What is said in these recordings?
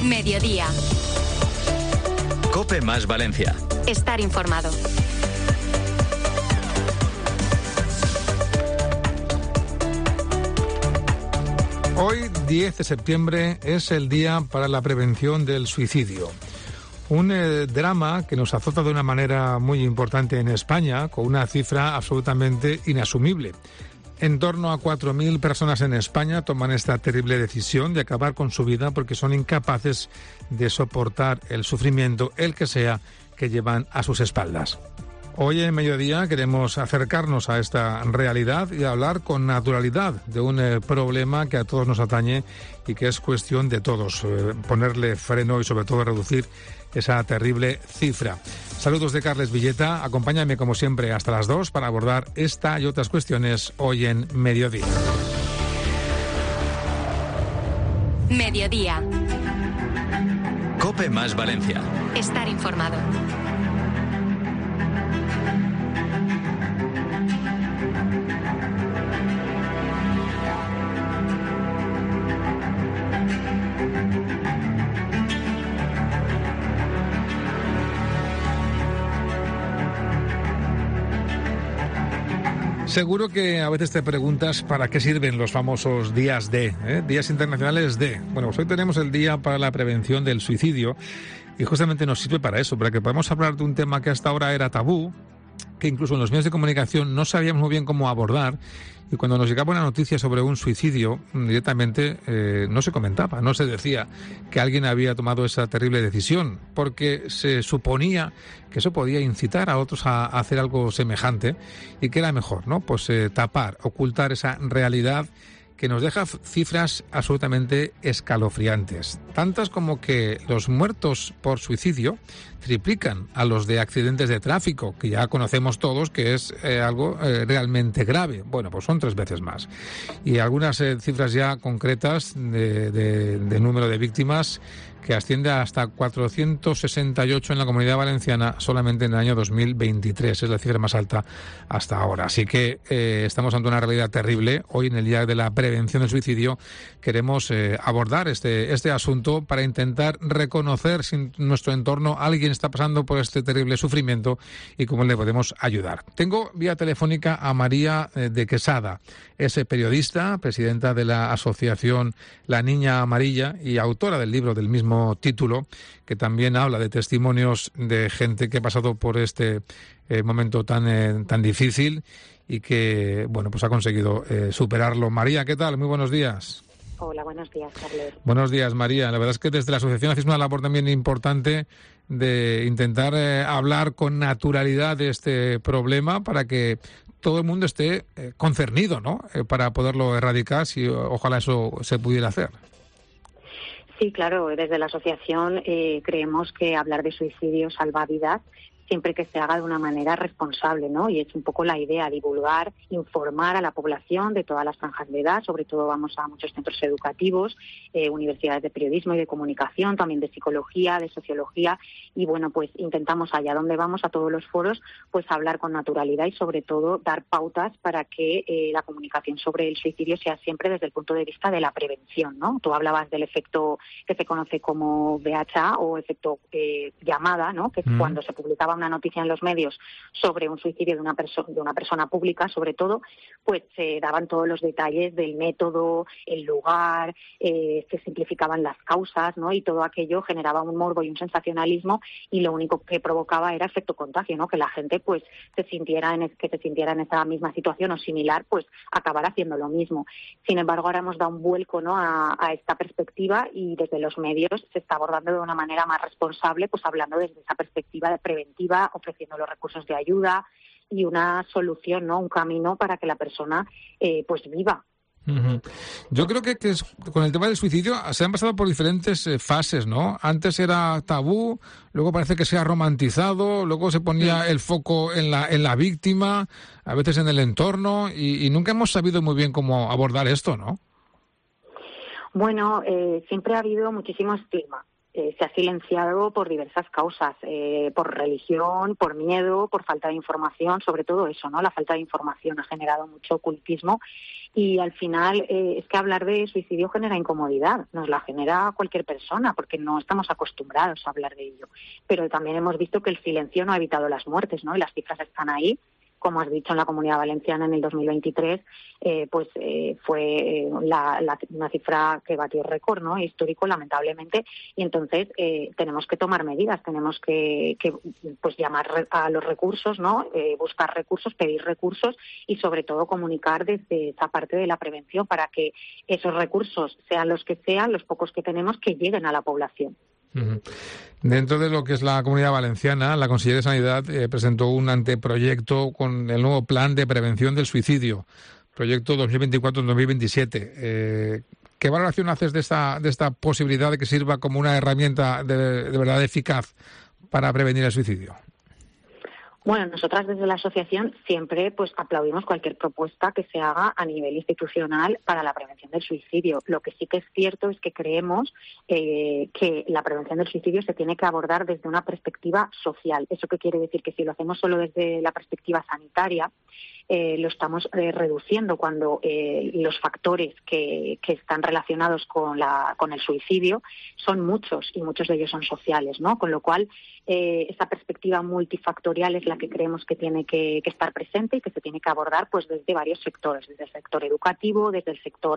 Mediodía. COPE más Valencia. Estar informado. Hoy, 10 de septiembre, es el Día para la Prevención del Suicidio. Un drama que nos azota de una manera muy importante en España, con una cifra absolutamente inasumible. En torno a 4.000 personas en España toman esta terrible decisión de acabar con su vida porque son incapaces de soportar el sufrimiento, el que sea, que llevan a sus espaldas. Hoy en Mediodía queremos acercarnos a esta realidad y hablar con naturalidad de un problema que a todos nos atañe y que es cuestión de todos, ponerle freno y sobre todo reducir esa terrible cifra. Saludos de Carles Villeta, acompáñame como siempre hasta las 2 para abordar esta y otras cuestiones hoy en Mediodía. Mediodía. COPE más Valencia. Estar informado. Seguro que a veces te preguntas para qué sirven los famosos días días internacionales de. Bueno, pues hoy tenemos el Día para la Prevención del Suicidio y justamente nos sirve para eso, para que podamos hablar de un tema que hasta ahora era tabú, que incluso en los medios de comunicación no sabíamos muy bien cómo abordar, y cuando nos llegaba una noticia sobre un suicidio, directamente no se comentaba, no se decía que alguien había tomado esa terrible decisión, porque se suponía que eso podía incitar a otros a hacer algo semejante, y que era mejor, ¿no? Pues tapar, ocultar esa realidad que nos deja cifras absolutamente escalofriantes. Tantas como que los muertos por suicidio triplican a los de accidentes de tráfico, que ya conocemos todos que es algo realmente grave. Bueno, pues son 3 veces más. Y algunas cifras ya concretas de número de víctimas que asciende hasta 468 en la Comunidad Valenciana solamente en el año 2023. Es la cifra más alta hasta ahora. Así que estamos ante una realidad terrible. Hoy, en el Día de la Prevención del Suicidio, queremos abordar este asunto para intentar reconocer si en nuestro entorno alguien está pasando por este terrible sufrimiento y cómo le podemos ayudar. Tengo vía telefónica a María de Quesada. Es periodista, presidenta de la asociación La Niña Amarilla y autora del libro del mismo título, que también habla de testimonios de gente que ha pasado por este momento tan difícil y que, bueno, pues ha conseguido superarlo. María, ¿qué tal? Muy buenos días. Hola, buenos días, Carles. Buenos días, María. La verdad es que desde la asociación hacéis una labor también importante de intentar hablar con naturalidad de este problema para que todo el mundo esté concernido, ¿no? Para poderlo erradicar, si ojalá eso se pudiera hacer. Sí, claro, desde la asociación creemos que hablar de suicidio salva vidas siempre que se haga de una manera responsable, ¿no? Y es un poco la idea, divulgar, informar a la población de todas las franjas de edad, sobre todo vamos a muchos centros educativos, universidades de periodismo y de comunicación, también de psicología, de sociología, y bueno, pues intentamos allá donde vamos, a todos los foros, pues hablar con naturalidad y sobre todo dar pautas para que la comunicación sobre el suicidio sea siempre desde el punto de vista de la prevención, ¿no? Tú hablabas del efecto que se conoce como VHA o efecto llamada, ¿no? Que es cuando se publicaba una noticia en los medios sobre un suicidio de una persona pública, sobre todo, pues se daban todos los detalles del método, el lugar, se simplificaban las causas, ¿no? Y todo aquello generaba un morbo y un sensacionalismo y lo único que provocaba era efecto contagio, ¿no? Que la gente pues se sintiera en esa misma situación o similar, pues acabar haciendo lo mismo. Sin embargo, ahora hemos dado un vuelco, ¿no? a esta perspectiva y desde los medios se está abordando de una manera más responsable, pues hablando desde esa perspectiva de preventiva, ofreciendo los recursos de ayuda y una solución, ¿no? Un camino para que la persona pues viva. Uh-huh. Yo creo que con el tema del suicidio se han pasado por diferentes fases, ¿no? Antes era tabú, luego parece que se ha romantizado, luego se ponía el foco en la víctima, a veces en el entorno, y nunca hemos sabido muy bien cómo abordar esto, ¿no? Bueno, siempre ha habido muchísimo estigma se ha silenciado por diversas causas, por religión, por miedo, por falta de información, sobre todo eso, ¿no? La falta de información ha generado mucho ocultismo y al final es que hablar de suicidio genera incomodidad, nos la genera cualquier persona porque no estamos acostumbrados a hablar de ello. Pero también hemos visto que el silencio no ha evitado las muertes, ¿no? Y las cifras están ahí. Como has dicho, en la Comunidad Valenciana en el 2023 fue una cifra que batió récord, ¿no? Histórico, lamentablemente, y entonces tenemos que tomar medidas, tenemos que pues llamar a los recursos, ¿no? Buscar recursos, pedir recursos y sobre todo comunicar desde esa parte de la prevención para que esos recursos, sean los que sean, los pocos que tenemos, que lleguen a la población. Uh-huh. Dentro de lo que es la Comunidad Valenciana, la Consellería de Sanidad presentó un anteproyecto con el nuevo Plan de Prevención del Suicidio, proyecto 2024-2027. ¿Qué valoración haces de esta posibilidad de que sirva como una herramienta de verdad eficaz para prevenir el suicidio? Bueno, nosotras desde la asociación siempre pues aplaudimos cualquier propuesta que se haga a nivel institucional para la prevención del suicidio. Lo que sí que es cierto es que creemos que la prevención del suicidio se tiene que abordar desde una perspectiva social. ¿Eso qué quiere decir? Que si lo hacemos solo desde la perspectiva sanitaria, lo estamos reduciendo cuando los factores que están relacionados con el suicidio son muchos y muchos de ellos son sociales, ¿no? Con lo cual, esa perspectiva multifactorial es la que creemos que tiene que estar presente y que se tiene que abordar pues desde varios sectores, desde el sector educativo, desde el sector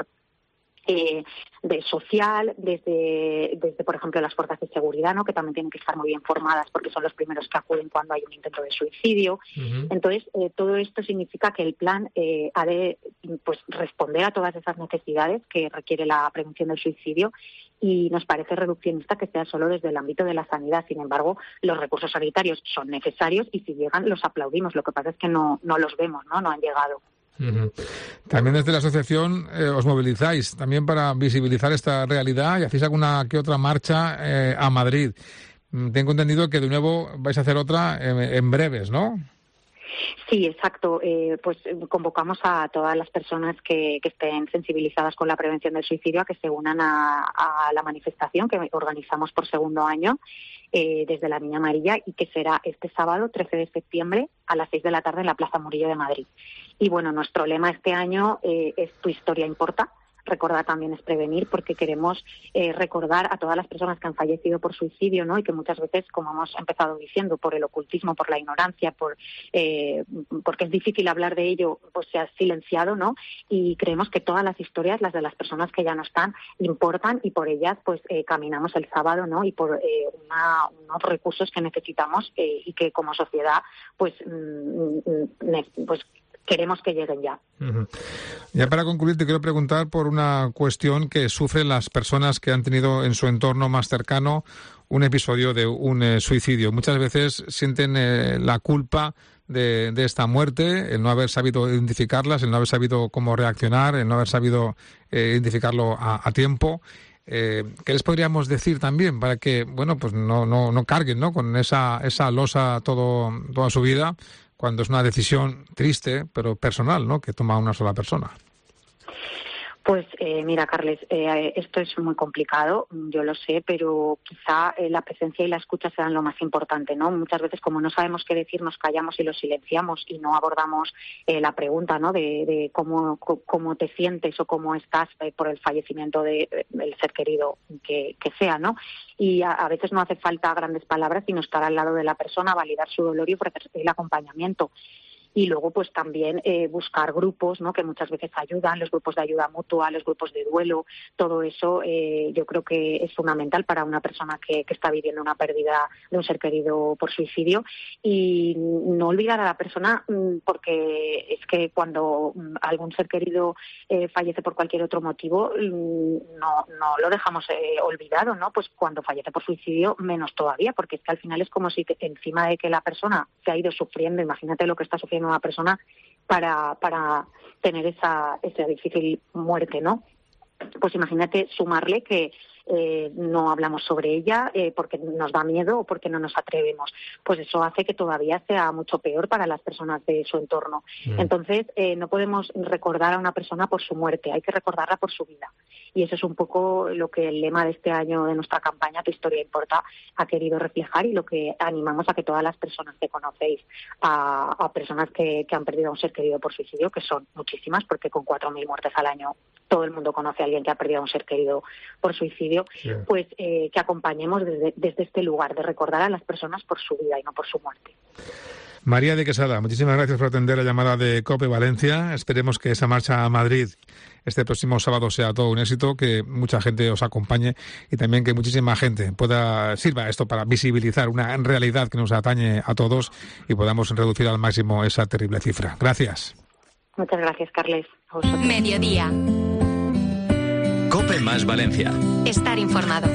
de social, desde por ejemplo las fuerzas de seguridad, ¿no? Que también tienen que estar muy bien formadas porque son los primeros que acuden cuando hay un intento de suicidio. Uh-huh. Entonces, todo esto significa que el plan ha de pues responder a todas esas necesidades que requiere la prevención del suicidio y nos parece reduccionista que sea solo desde el ámbito de la sanidad. Sin embargo, los recursos sanitarios son necesarios y si llegan los aplaudimos. Lo que pasa es que no los vemos, no han llegado. Uh-huh. También desde la asociación os movilizáis también para visibilizar esta realidad y hacéis alguna que otra marcha a Madrid. Tengo entendido que de nuevo vais a hacer otra en breves, ¿no? Sí, exacto. Pues convocamos a todas las personas que estén sensibilizadas con la prevención del suicidio a que se unan a la manifestación que organizamos por segundo año desde la Niña Amarilla y que será este sábado 13 de septiembre a las 6 de la tarde en la Plaza Murillo de Madrid. Y bueno, nuestro lema este año es Tu historia importa. Recordar también es prevenir, porque queremos recordar a todas las personas que han fallecido por suicidio, ¿no? Y que muchas veces, como hemos empezado diciendo, por el ocultismo, por la ignorancia, porque es difícil hablar de ello, pues se ha silenciado, ¿no? Y creemos que todas las historias, las de las personas que ya no están, importan y por ellas pues caminamos el sábado, ¿no? Y por unos recursos que necesitamos y que como sociedad pues queremos que lleguen ya. Uh-huh. Ya para concluir, te quiero preguntar por una cuestión que sufren las personas que han tenido en su entorno más cercano un episodio de un suicidio. Muchas veces sienten la culpa de esta muerte, el no haber sabido identificarlas, el no haber sabido cómo reaccionar, el no haber sabido identificarlo a tiempo. ¿Qué les podríamos decir también para que, bueno, pues no carguen, ¿no? Con esa losa toda su vida, cuando es una decisión triste, pero personal, ¿no? Que toma una sola persona? Pues mira, Carles, esto es muy complicado, yo lo sé, pero quizá la presencia y la escucha sean lo más importante, ¿no? Muchas veces, como no sabemos qué decir, nos callamos y lo silenciamos y no abordamos la pregunta, ¿no? De cómo te sientes o cómo estás por el fallecimiento del ser querido que sea, ¿no? Y a veces no hace falta grandes palabras, sino estar al lado de la persona, validar su dolor y ofrecer el acompañamiento. Y luego, pues también buscar grupos, ¿no? Que muchas veces ayudan, los grupos de ayuda mutua, los grupos de duelo, todo eso yo creo que es fundamental para una persona que está viviendo una pérdida de un ser querido por suicidio. Y no olvidar a la persona, porque es que cuando algún ser querido fallece por cualquier otro motivo, no lo dejamos olvidado, ¿no? Pues cuando fallece por suicidio, menos todavía, porque es que al final es como si encima de que la persona se ha ido sufriendo, imagínate lo que está sufriendo una persona para tener esa difícil muerte, ¿no? Pues imagínate sumarle que no hablamos sobre ella porque nos da miedo o porque no nos atrevemos. Pues eso hace que todavía sea mucho peor para las personas de su entorno. Entonces, no podemos recordar a una persona por su muerte, hay que recordarla por su vida. Y eso es un poco lo que el lema de este año de nuestra campaña Tu historia importa ha querido reflejar, y lo que animamos a que todas las personas que conocéis, a personas que han perdido a un ser querido por suicidio, que son muchísimas, porque con 4.000 muertes al año todo el mundo conoce a alguien que ha perdido a un ser querido por suicidio, sí. Pues que acompañemos desde este lugar de recordar a las personas por su vida y no por su muerte. María de Quesada, muchísimas gracias por atender la llamada de COPE Valencia. Esperemos que esa marcha a Madrid este próximo sábado sea todo un éxito, que mucha gente os acompañe y también que muchísima gente sirva esto para visibilizar una realidad que nos atañe a todos y podamos reducir al máximo esa terrible cifra. Gracias. Muchas gracias, Carles. Mediodía. COPE más Valencia. Estar informado.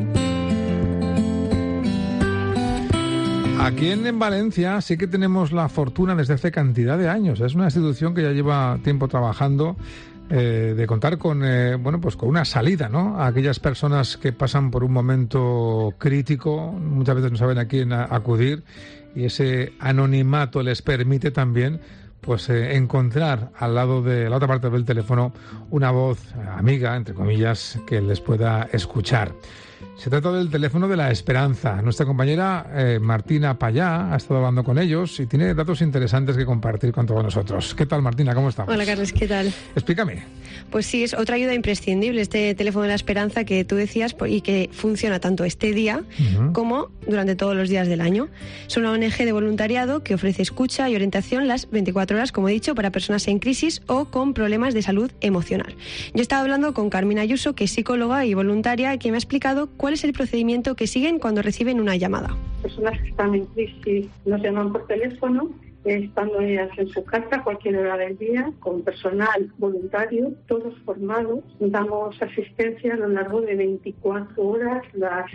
Aquí en Valencia sí que tenemos la fortuna desde hace cantidad de años. Es una institución que ya lleva tiempo trabajando de contar con pues con una salida, ¿no? A aquellas personas que pasan por un momento crítico, muchas veces no saben a quién acudir, y ese anonimato les permite también pues encontrar al lado de la otra parte del teléfono una voz amiga, entre comillas, que les pueda escuchar. Se trata del teléfono de la esperanza. Nuestra compañera Martina Payá ha estado hablando con ellos y tiene datos interesantes que compartir con todos nosotros. ¿Qué tal, Martina? ¿Cómo estamos? Hola, Carlos, ¿qué tal? Explícame. Pues sí, es otra ayuda imprescindible, este teléfono de la esperanza que tú decías, y que funciona tanto este día como durante todos los días del año. Es una ONG de voluntariado que ofrece escucha y orientación las 24 horas, como he dicho, para personas en crisis o con problemas de salud emocional. Yo estaba hablando con Carmina Ayuso, que es psicóloga y voluntaria, que me ha explicado cuál es el procedimiento que siguen cuando reciben una llamada. Personas que están en crisis nos llaman por teléfono, estando ellas en su casa a cualquier hora del día, con personal voluntario, todos formados. Damos asistencia a lo largo de 24 horas, las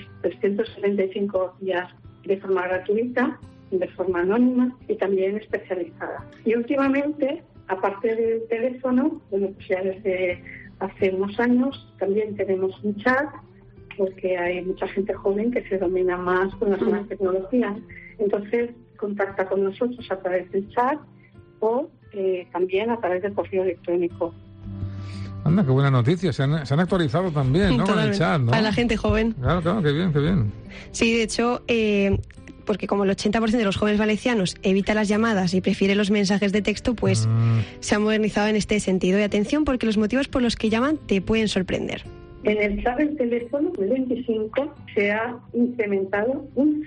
375 días, de forma gratuita, de forma anónima y también especializada. Y últimamente, aparte del teléfono, pues ya desde hace unos años también tenemos un chat, porque hay mucha gente joven que se domina más con las nuevas tecnologías. Entonces, contacta con nosotros a través del chat o también a través del correo electrónico. Anda, qué buena noticia. Se han actualizado también, ¿no? Con el chat, ¿no? Para la gente joven. Claro, qué bien, qué bien. Sí, de hecho, porque como el 80% de los jóvenes valencianos evita las llamadas y prefiere los mensajes de texto, pues se ha modernizado en este sentido. Y atención, porque los motivos por los que llaman te pueden sorprender. En el chat del teléfono del 25 se ha incrementado un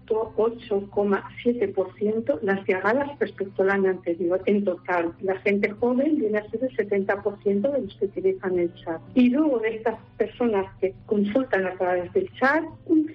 108,7% las llamadas respecto al año anterior. En total, la gente joven viene a ser el 70% de los que utilizan el chat. Y luego de estas personas que consultan a través del chat, un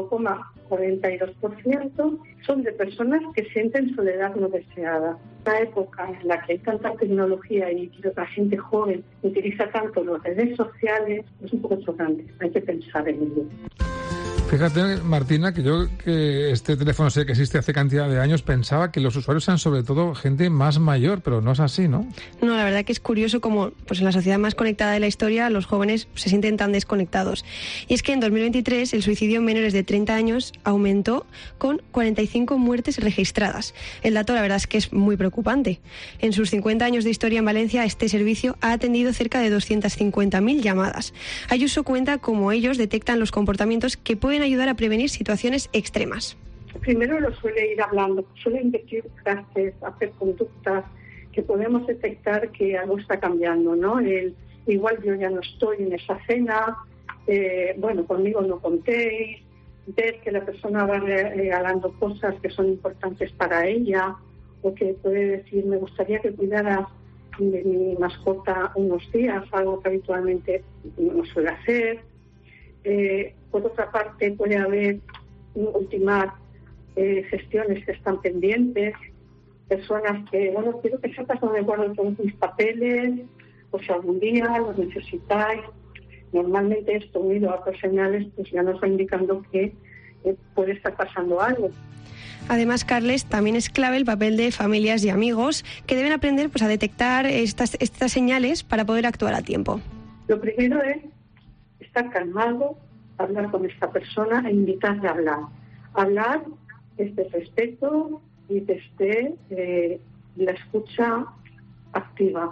5,42% son de personas que sienten soledad no deseada. Una época en la que hay tanta tecnología y la gente joven utiliza tanto las redes sociales, es un poco chocante. Hay que pensar en ello. Fíjate, Martina, que este teléfono sé que existe hace cantidad de años, pensaba que los usuarios eran sobre todo gente más mayor, pero no es así, ¿no? No, la verdad que es curioso como pues en la sociedad más conectada de la historia los jóvenes se sienten tan desconectados. Y es que en 2023 el suicidio en menores de 30 años aumentó con 45 muertes registradas. El dato, la verdad, es que es muy preocupante. En sus 50 años de historia en Valencia, este servicio ha atendido cerca de 250.000 llamadas. Ayuso cuenta cómo ellos detectan los comportamientos que pueden ayudar a prevenir situaciones extremas. Primero lo suele ir hablando, suele invertir frases, hacer conductas que podemos detectar que algo está cambiando, ¿no? Igual yo ya no estoy en esa cena, conmigo no contéis, ver que la persona va regalando cosas que son importantes para ella, o que puede decir, me gustaría que cuidaras de mi mascota unos días, algo que habitualmente no suele hacer. Por otra parte, puede haber ultimar gestiones que están pendientes, personas que, quiero que sepas dónde guardo todos mis papeles, o si algún día los necesitáis. Normalmente esto unido a otras señales pues ya nos va indicando que puede estar pasando algo. Además, Carles, también es clave el papel de familias y amigos que deben aprender pues a detectar estas señales para poder actuar a tiempo. Lo primero es estar calmado, hablar con esta persona e invitarle a hablar. Hablar desde el respeto y desde la escucha activa.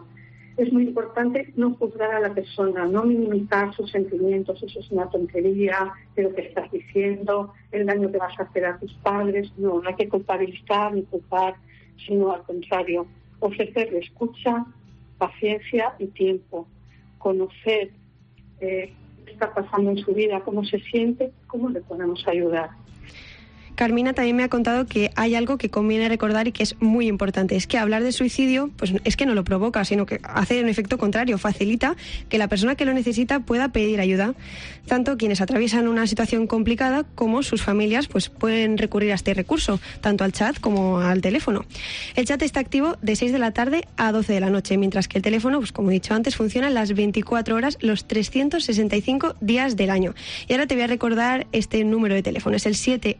Es muy importante no juzgar a la persona, no minimizar sus sentimientos. Eso es una tontería de lo que estás diciendo, el daño que vas a hacer a tus padres. No hay que culpabilizar ni culpar, sino al contrario, ofrecerle escucha, paciencia y tiempo. Conocer qué está pasando en su vida, cómo se siente, cómo le podemos ayudar. Carmina también me ha contado que hay algo que conviene recordar y que es muy importante. Es que hablar de suicidio, pues es que no lo provoca, sino que hace un efecto contrario, facilita que la persona que lo necesita pueda pedir ayuda. Tanto quienes atraviesan una situación complicada como sus familias pues pueden recurrir a este recurso, tanto al chat como al teléfono. El chat está activo de 6 de la tarde a 12 de la noche, mientras que el teléfono, pues como he dicho antes, funciona las 24 horas, los 365 días del año. Y ahora te voy a recordar este número de teléfono, es el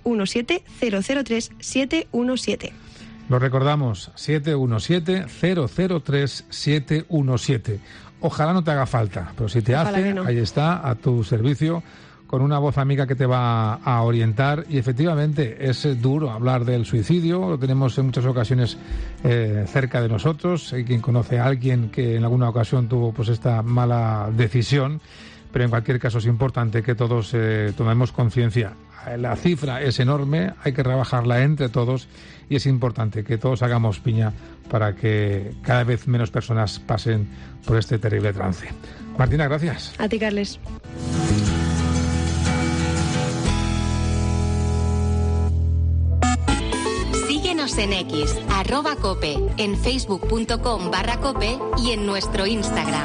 717-003-717. Lo recordamos, 717-003-717. Ojalá no te haga falta, pero si te hace, no. Ahí está, a tu servicio, con una voz amiga que te va a orientar. Y efectivamente es duro hablar del suicidio, lo tenemos en muchas ocasiones cerca de nosotros. Hay quien conoce a alguien que en alguna ocasión tuvo pues esta mala decisión, pero en cualquier caso es importante que todos tomemos conciencia. La cifra es enorme, hay que rebajarla entre todos y es importante que todos hagamos piña para que cada vez menos personas pasen por este terrible trance. Martina, gracias. A ti, Carles. Síguenos en X, @cope, en facebook.com/cope y en nuestro Instagram.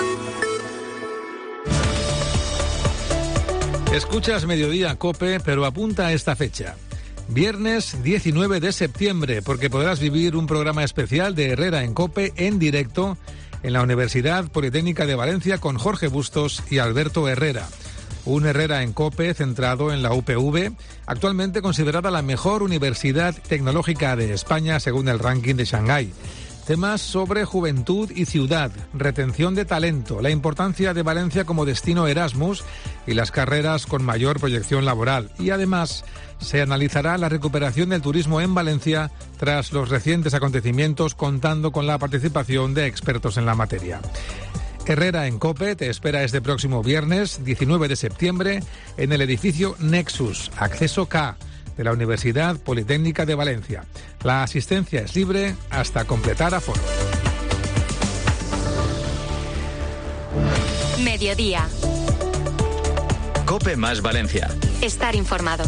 Escuchas Mediodía Cope, pero apunta a esta fecha. Viernes 19 de septiembre, porque podrás vivir un programa especial de Herrera en Cope en directo en la Universidad Politécnica de Valencia con Jorge Bustos y Alberto Herrera. Un Herrera en Cope centrado en la UPV, actualmente considerada la mejor universidad tecnológica de España según el ranking de Shanghái. Temas sobre juventud y ciudad, retención de talento, la importancia de Valencia como destino Erasmus y las carreras con mayor proyección laboral. Y además se analizará la recuperación del turismo en Valencia tras los recientes acontecimientos, contando con la participación de expertos en la materia. Herrera en Cope te espera este próximo viernes 19 de septiembre en el edificio Nexus, acceso K, de la Universidad Politécnica de Valencia. La asistencia es libre hasta completar aforo. Mediodía. Cope más Valencia. Estar informado.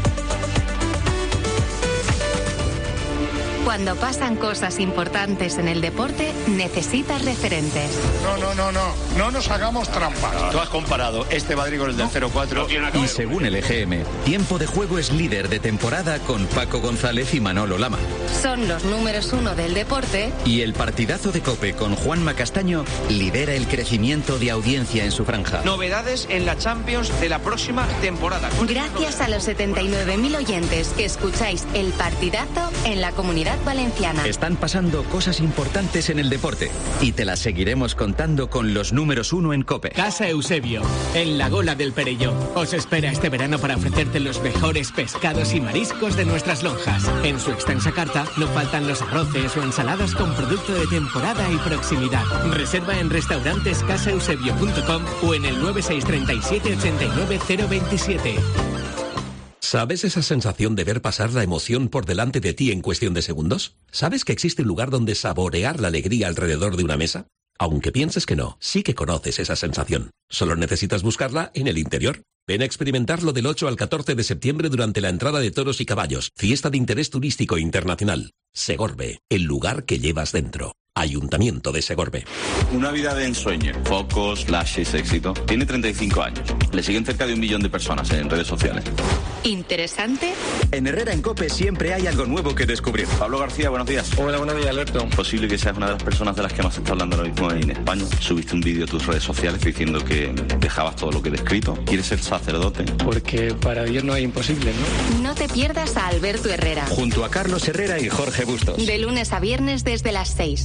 Cuando pasan cosas importantes en el deporte, necesitas referentes. No nos hagamos trampas. Tú has comparado este Madrid con el del 0-4. Y según el EGM, Tiempo de Juego es líder de temporada con Paco González y Manolo Lama. Son los números 1 del deporte. Y el partidazo de Cope con Juanma Castaño lidera el crecimiento de audiencia en su franja. Novedades en la Champions de la próxima temporada. Gracias a los 79.000 oyentes que escucháis el partidazo en la Comunidad Valenciana. Están pasando cosas importantes en el deporte y te las seguiremos contando con los números 1 en COPE. Casa Eusebio, en la Gola del Perelló. Os espera este verano para ofrecerte los mejores pescados y mariscos de nuestras lonjas. En su extensa carta no faltan los arroces o ensaladas con producto de temporada y proximidad. Reserva en restaurantescasaeusebio.com o en el 9637 89 027. ¿Sabes esa sensación de ver pasar la emoción por delante de ti en cuestión de segundos? ¿Sabes que existe un lugar donde saborear la alegría alrededor de una mesa? Aunque pienses que no, sí que conoces esa sensación. Solo necesitas buscarla en el interior. Ven a experimentarlo del 8 al 14 de septiembre durante la entrada de toros y caballos, fiesta de interés turístico internacional. Segorbe, el lugar que llevas dentro. Ayuntamiento de Segorbe. Una vida de ensueño, focos, flashes, éxito. Tiene 35 años. Le siguen cerca de 1 millón de personas en redes sociales. ¿Interesante? En Herrera en COPE siempre hay algo nuevo que descubrir. Pablo García, buenos días. Hola, buenos días, Alberto. Posible que seas una de las personas de las que más se está hablando ahora mismo en España. Subiste un vídeo a tus redes sociales diciendo que dejabas todo lo que he descrito. ¿Quieres ser sacerdote? Porque para Dios no hay imposible, ¿no? No te pierdas a Alberto Herrera. Junto a Carlos Herrera y Jorge Bustos. De lunes a viernes desde las 6.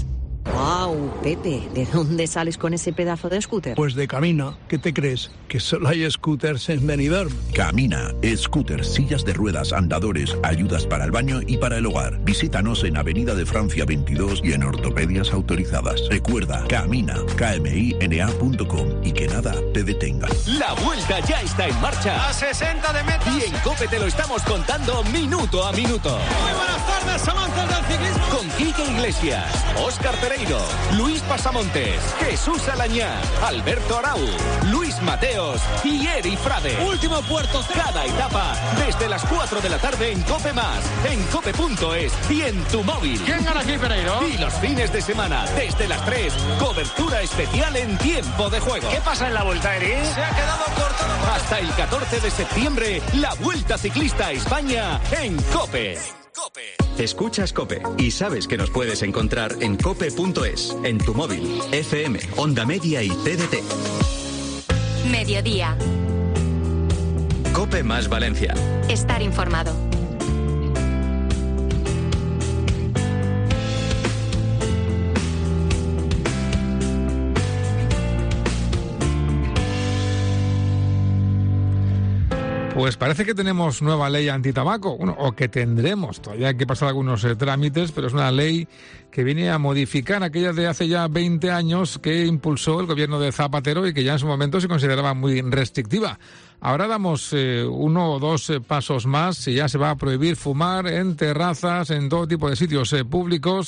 Wow, Pepe, ¿de dónde sales con ese pedazo de scooter? Pues de Camina. ¿Qué te crees? ¿Que solo hay scooters en Benidorm? Camina, scooters, sillas de ruedas, andadores, ayudas para el baño y para el hogar. Visítanos en Avenida de Francia 22 y en ortopedias autorizadas. Recuerda, Camina, kmina.com y que nada te detenga. La vuelta ya está en marcha. A 60 de metros. Y en COPE te lo estamos contando minuto a minuto. Muy buenas tardes, amantes del ciclismo. Con Quique Iglesias, Óscar Pereiro, Luis Pasamontes, Jesús Alañá, Alberto Arau, Luis Mateos y Eri Frade. Último puerto. Cada etapa desde las 4 de la tarde en COPE+, en cope.es y en tu móvil. ¿Quién gana aquí, Pereiro? Y los fines de semana desde las 3, cobertura especial en tiempo de juego. ¿Qué pasa en la vuelta, Eri? Se ha quedado cortado. Hasta el 14 de septiembre, la Vuelta Ciclista a España en COPE. Escuchas COPE y sabes que nos puedes encontrar en cope.es, en tu móvil, FM, Onda Media y TDT. Mediodía. COPE más Valencia. Estar informado. Pues parece que tenemos nueva ley antitabaco, bueno, o que tendremos. Todavía hay que pasar algunos trámites, pero es una ley que viene a modificar aquella de hace ya 20 años que impulsó el gobierno de Zapatero y que ya en su momento se consideraba muy restrictiva. Ahora damos uno o dos pasos más y ya se va a prohibir fumar en terrazas, en todo tipo de sitios públicos,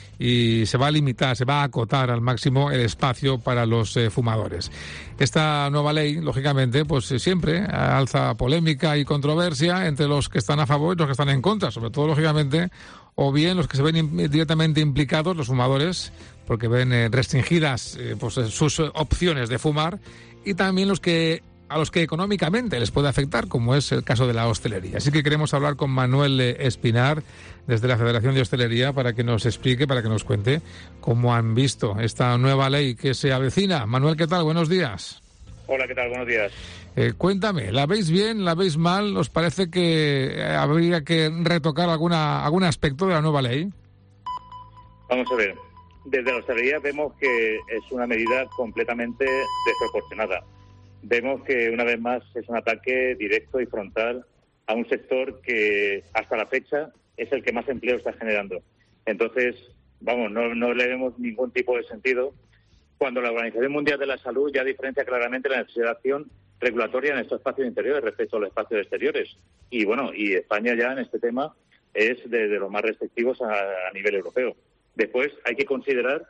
y se va a limitar, se va a acotar al máximo el espacio para los fumadores. Esta nueva ley, lógicamente, pues siempre alza polémica y controversia entre los que están a favor y los que están en contra, sobre todo, lógicamente, o bien los que se ven directamente implicados, los fumadores, porque ven restringidas pues sus opciones de fumar, y también a los que económicamente les puede afectar, como es el caso de la hostelería. Así que queremos hablar con Manuel Espinar, desde la Federación de Hostelería, para que nos explique, para que nos cuente cómo han visto esta nueva ley que se avecina. Manuel, ¿qué tal? Buenos días. Hola, ¿qué tal? Buenos días. Cuéntame, ¿la veis bien? ¿La veis mal? ¿Os parece que habría que retocar algún aspecto de la nueva ley? Vamos a ver. Desde la hostelería vemos que es una medida completamente desproporcionada. Vemos que, una vez más, es un ataque directo y frontal a un sector que, hasta la fecha, es el que más empleo está generando. Entonces, vamos, no le vemos ningún tipo de sentido cuando la Organización Mundial de la Salud ya diferencia claramente la legislación regulatoria en estos espacios interiores respecto a los espacios exteriores. Y, bueno, y España ya en este tema es de los más restrictivos a nivel europeo. Después, hay que considerar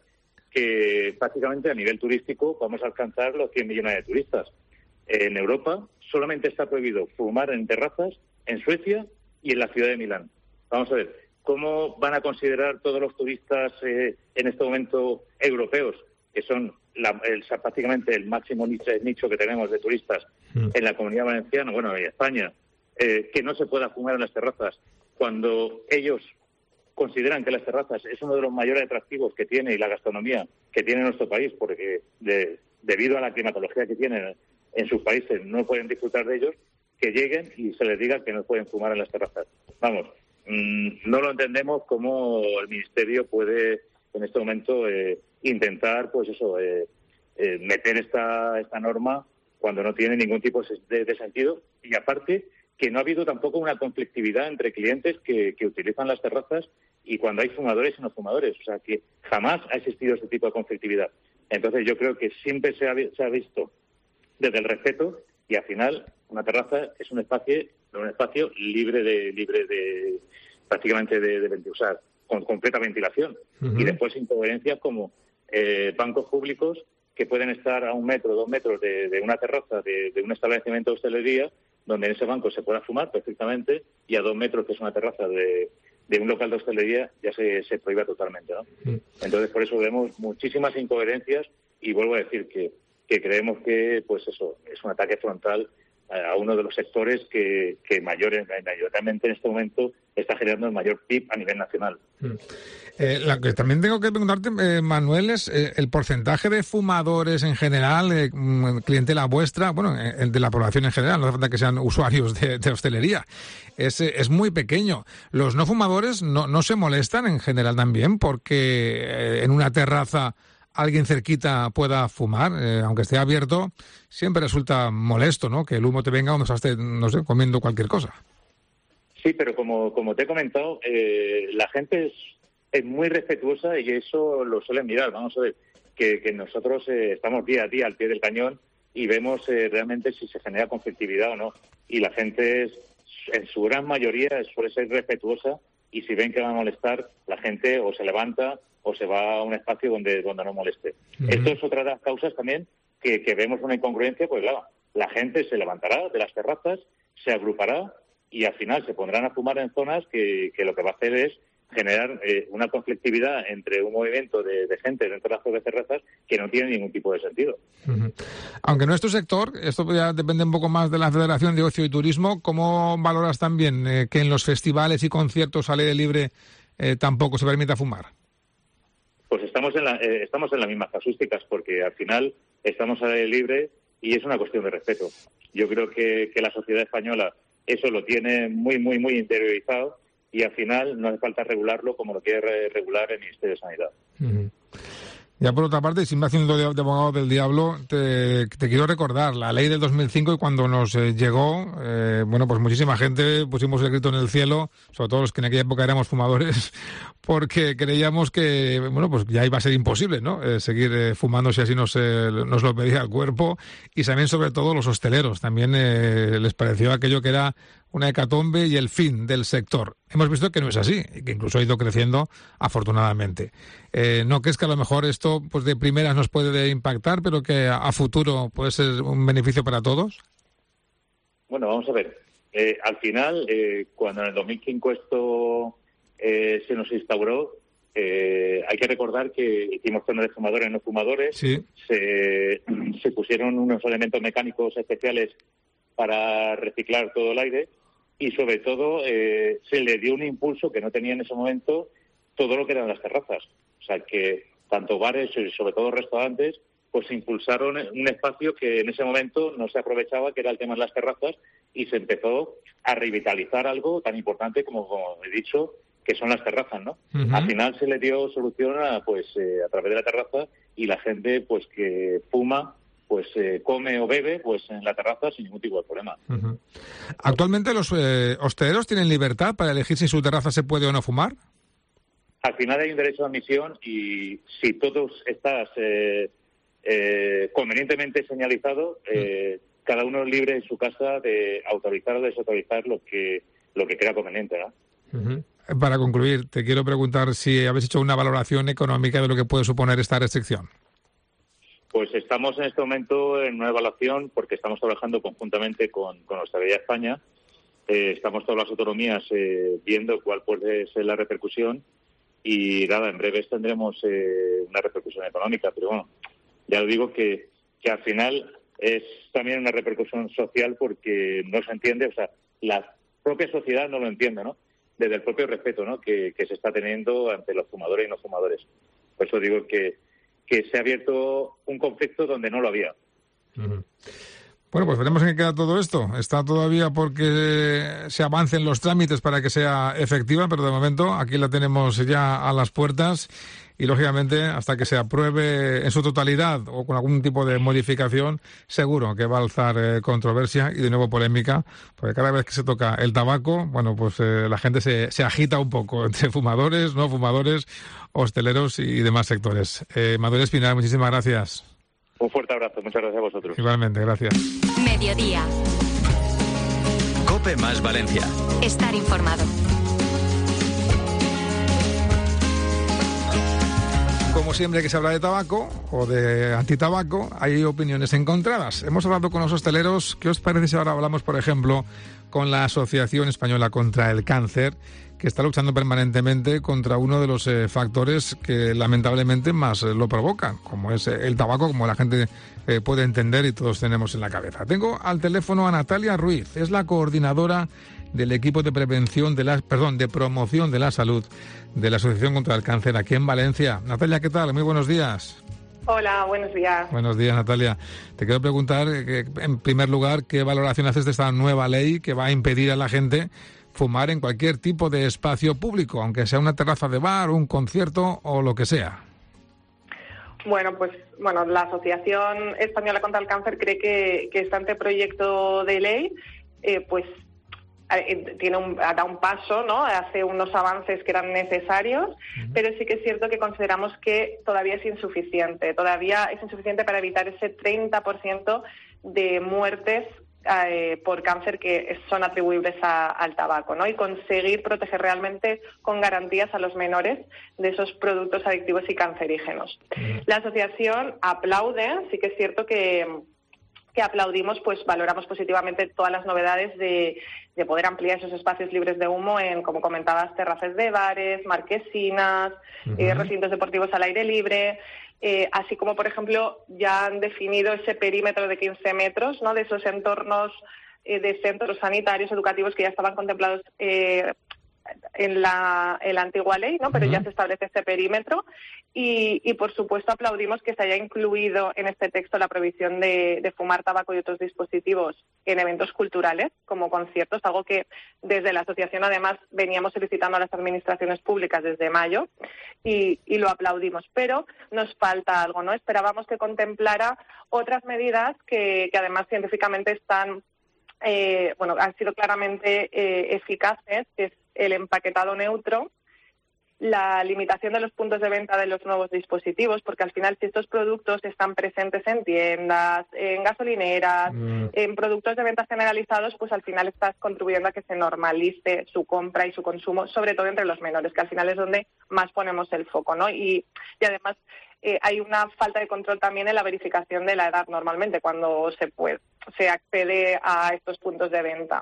que prácticamente a nivel turístico vamos a alcanzar los 100 millones de turistas. En Europa solamente está prohibido fumar en terrazas en Suecia y en la ciudad de Milán. Vamos a ver, ¿cómo van a considerar todos los turistas en este momento europeos, que son prácticamente el máximo nicho que tenemos de turistas en la Comunidad Valenciana, bueno, y España, que no se pueda fumar en las terrazas, cuando ellos consideran que las terrazas es uno de los mayores atractivos que tiene y la gastronomía que tiene nuestro país, porque debido a la climatología que tienen en sus países no pueden disfrutar de ellos, que lleguen y se les diga que no pueden fumar en las terrazas. Vamos, no lo entendemos cómo el Ministerio puede en este momento intentar pues eso meter esta norma cuando no tiene ningún tipo de sentido, y aparte que no ha habido tampoco una conflictividad entre clientes que utilizan las terrazas y cuando hay fumadores y no fumadores. O sea, que jamás ha existido este tipo de conflictividad. Entonces yo creo que siempre se ha visto desde el respeto, y al final una terraza es un espacio libre de prácticamente de usar, con completa ventilación. Uh-huh. Y después incoherencias como bancos públicos que pueden estar a 1 metro, 2 metros de una terraza de un establecimiento de hostelería, donde en ese banco se pueda fumar perfectamente, y a 2 metros, que es una terraza de un local de hostelería, ya se prohíbe totalmente, ¿no? Entonces, por eso vemos muchísimas incoherencias, y vuelvo a decir que creemos que, pues eso, es un ataque frontal a uno de los sectores que mayoritariamente en este momento está generando el mayor PIB a nivel nacional. Lo que también tengo que preguntarte, Manuel, es el porcentaje de fumadores en general, clientela vuestra, de la población en general, no hace falta que sean usuarios de hostelería, es muy pequeño. Los no fumadores no se molestan en general también porque en una terraza alguien cerquita pueda fumar, aunque esté abierto, siempre resulta molesto, ¿no? Que el humo te venga cuando estás, comiendo cualquier cosa. Sí, pero como te he comentado, la gente es muy respetuosa y eso lo suelen mirar. Vamos a ver, que nosotros estamos día a día al pie del cañón y vemos realmente si se genera conflictividad o no. Y la gente, en su gran mayoría, suele ser respetuosa y si ven que va a molestar, la gente o se levanta o se va a un espacio donde no moleste. Uh-huh. Esto es otra de las causas también que vemos una incongruencia, pues claro, la gente se levantará de las terrazas, se agrupará y al final se pondrán a fumar en zonas que lo que va a hacer es generar una conflictividad entre un movimiento de gente dentro de las terrazas que no tiene ningún tipo de sentido. Uh-huh. Aunque no es tu sector, esto ya depende un poco más de la Federación de Ocio y Turismo, ¿cómo valoras también que en los festivales y conciertos al aire libre tampoco se permita fumar? Pues estamos en las mismas casuísticas porque al final estamos al aire libre y es una cuestión de respeto. Yo creo que la sociedad española eso lo tiene muy, muy, muy interiorizado y al final no hace falta regularlo como lo quiere regular el Ministerio de Sanidad. Uh-huh. Ya por otra parte, sin haciendo de abogado del diablo, te quiero recordar la ley del 2005 y cuando nos llegó, pues muchísima gente pusimos el grito en el cielo, sobre todo los que en aquella época éramos fumadores, porque creíamos que, pues ya iba a ser imposible, ¿no? Seguir fumando si así nos lo pedía el cuerpo y también sobre todo los hosteleros, también les pareció aquello que era una hecatombe y el fin del sector. Hemos visto que no es así, y que incluso ha ido creciendo afortunadamente. ¿No crees que a lo mejor esto pues de primeras nos puede impactar, pero que a futuro puede ser un beneficio para todos? Bueno, vamos a ver. Al final, cuando en el 2005 esto se nos instauró, hay que recordar que hicimos zonas de fumadores y no fumadores. Sí. Se pusieron unos elementos mecánicos especiales para reciclar todo el aire y sobre todo se le dio un impulso que no tenía en ese momento todo lo que eran las terrazas. O sea que tanto bares y sobre todo restaurantes pues impulsaron un espacio que en ese momento no se aprovechaba, que era el tema de las terrazas, y se empezó a revitalizar algo tan importante como he dicho, que son las terrazas, ¿no? Uh-huh. Al final se le dio solución a través de la terraza y la gente pues que fuma pues come o bebe pues en la terraza sin ningún tipo de problema. Uh-huh. ¿Actualmente los hosteleros tienen libertad para elegir si en su terraza se puede o no fumar? Al final hay un derecho de admisión y si todo está convenientemente señalizado, cada uno es libre en su casa de autorizar o desautorizar lo que crea conveniente, ¿no? Uh-huh. Para concluir, te quiero preguntar si habéis hecho una valoración económica de lo que puede suponer esta restricción. Pues estamos en este momento en una evaluación porque estamos trabajando conjuntamente con Hostelería España. Estamos todas las autonomías viendo cuál puede ser la repercusión y nada, en breve tendremos una repercusión económica. Pero bueno, ya lo digo que al final es también una repercusión social porque no se entiende, o sea, la propia sociedad no lo entiende, ¿no? Desde el propio respeto, ¿no? que se está teniendo ante los fumadores y no fumadores. Por eso digo que se ha abierto un conflicto donde no lo había. Uh-huh. Bueno, pues veremos en qué queda todo esto. Está todavía porque se avancen los trámites para que sea efectiva, pero de momento aquí la tenemos ya a las puertas y, lógicamente, hasta que se apruebe en su totalidad o con algún tipo de modificación, seguro que va a alzar controversia y, de nuevo, polémica, porque cada vez que se toca el tabaco, bueno, pues la gente se agita un poco entre fumadores, no fumadores, hosteleros y demás sectores. Manuel Espinar, muchísimas gracias. Un fuerte abrazo, muchas gracias a vosotros. Igualmente, gracias. Mediodía. COPE más Valencia. Estar informado. Como siempre que se habla de tabaco o de antitabaco, hay opiniones encontradas. Hemos hablado con los hosteleros. ¿Qué os parece si ahora hablamos, por ejemplo, con la Asociación Española contra el Cáncer, que está luchando permanentemente contra uno de los factores que lamentablemente más lo provocan, como es el tabaco, como la gente puede entender y todos tenemos en la cabeza? Tengo al teléfono a Natalia Ruiz, es la coordinadora del equipo de de promoción de la salud de la Asociación contra el Cáncer aquí en Valencia. Natalia, ¿qué tal? Muy buenos días. Hola, buenos días. Buenos días, Natalia. Te quiero preguntar, en primer lugar, ¿qué valoración haces de esta nueva ley que va a impedir a la gente fumar en cualquier tipo de espacio público, aunque sea una terraza de bar, un concierto o lo que sea? Bueno, la Asociación Española contra el Cáncer cree que este anteproyecto de ley, da un paso, ¿no? Hace unos avances que eran necesarios, pero sí que es cierto que consideramos que todavía es insuficiente. Todavía es insuficiente para evitar ese 30% de muertes por cáncer que son atribuibles al tabaco, ¿no? Y conseguir proteger realmente con garantías a los menores de esos productos adictivos y cancerígenos. La asociación aplaude, sí que es cierto que aplaudimos, valoramos positivamente todas las novedades de poder ampliar esos espacios libres de humo en, como comentabas, terrazas de bares, marquesinas, recintos deportivos al aire libre, así como, por ejemplo, ya han definido ese perímetro de 15 metros, ¿no?, de esos entornos de centros sanitarios, educativos que ya estaban contemplados en la antigua ley, ¿no? Pero ya se establece este perímetro y por supuesto aplaudimos que se haya incluido en este texto la prohibición de fumar tabaco y otros dispositivos en eventos culturales como conciertos, algo que desde la asociación además veníamos solicitando a las administraciones públicas desde mayo y lo aplaudimos, pero nos falta algo, ¿no? Esperábamos que contemplara otras medidas que además científicamente están han sido claramente eficaces, que es el empaquetado neutro, la limitación de los puntos de venta de los nuevos dispositivos, porque al final si estos productos están presentes en tiendas, en gasolineras, en productos de venta generalizados, pues al final estás contribuyendo a que se normalice su compra y su consumo, sobre todo entre los menores, que al final es donde más ponemos el foco, ¿no? Y además hay una falta de control también en la verificación de la edad normalmente cuando se accede a estos puntos de venta.